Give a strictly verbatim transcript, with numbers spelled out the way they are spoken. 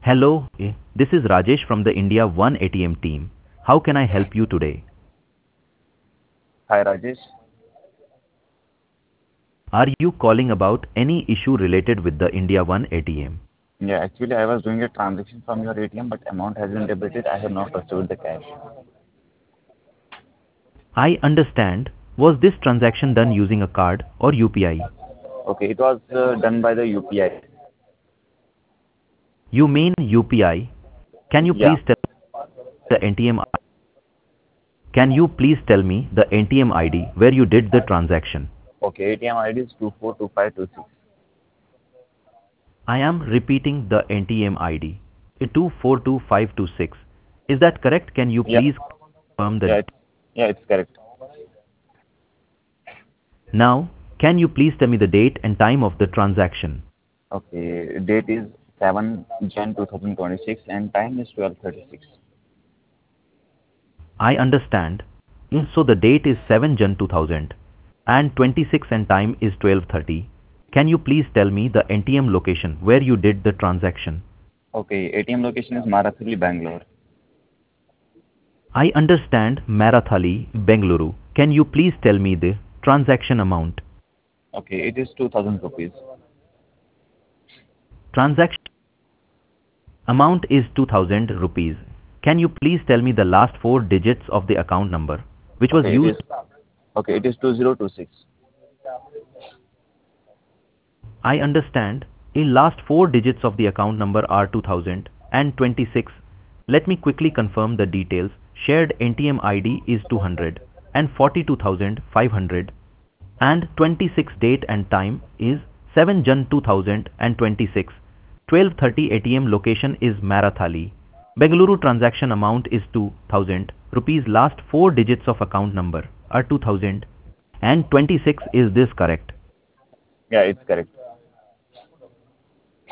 Hello, eh, this is Rajesh from the India One A T M team. How can I help you today? Hi, Rajesh. Are you calling about any issue related with the India One A T M? Yeah, actually, I was doing a transaction from your A T M, but amount has been debited. I have not received the cash. I understand. Was this transaction done using a card or U P I? Okay, it was uh, done by the U P I. You mean U P I? Can you Yeah. please tell the N T M Can you please tell me the N T M I D where you did the transaction? Okay, A T M I D is two four two five two six. I am repeating the N T M I D. two four two five two six. Is that correct? Can you Yeah, please confirm the yeah, it's, yeah, it's correct. Now, can you please tell me the date and time of the transaction? Okay, date is seven Jan twenty twenty-six and time is twelve thirty-six. I understand. Mm, So the date is seven Jan two thousand and twenty-six and time is twelve thirty. Can you please tell me the N T M location where you did the transaction? Okay, A T M location is Marathali, Bangalore. I understand Marathali, Bengaluru. Can you please tell me the transaction amount? Okay, it is two thousand rupees. Transaction amount is two thousand rupees. Can you please tell me the last four digits of the account number which was Okay, it is used? okay, it is two zero two six. I understand. In last four digits of the account number are two thousand and twenty-six. Let me quickly confirm the details. Shared N T M I D is two hundred and forty-two thousand five hundred and twenty-six date and time is seven Jan two thousand twenty-six. twelve thirty A T M location is Marathali. Bengaluru transaction amount is two thousand rupees. Last four digits of account number are two thousand and twenty-six. Is this correct? Yeah, it's correct.